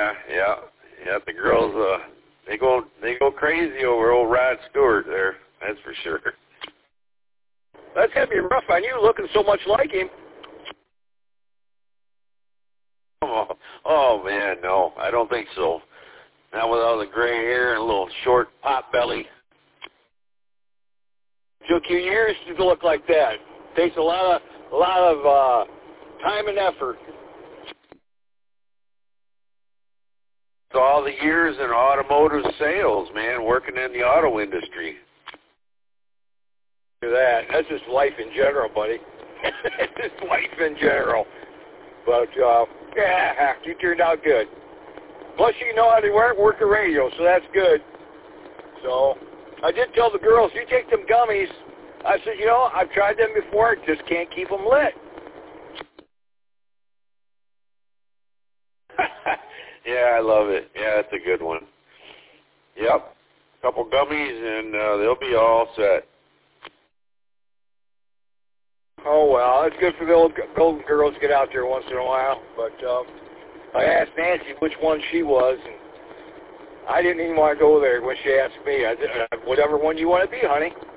Yeah. The girls, they go crazy over old Rod Stewart there. That's for sure. That's gonna be rough on you, looking so much like him. Oh man, no, I don't think so. Not with all the gray hair and a little short pot belly. Took you years to look like that. Takes a lot of time and effort. So all the years in automotive sales, man, working in the auto industry. That's just life in general, buddy. It's just life in general. But yeah, you turned out good. Plus, you know how to work a radio, so that's good. So I did tell the girls, you take them gummies. I said, I've tried them before, just can't keep them lit. Yeah, I love it. Yeah, that's a good one. Yep. Couple gummies and they'll be all set. Oh, well, it's good for the old golden girls to get out there once in a while. But I asked Nancy which one she was, and I didn't even want to go there when she asked me. I said, whatever one you want to be, honey.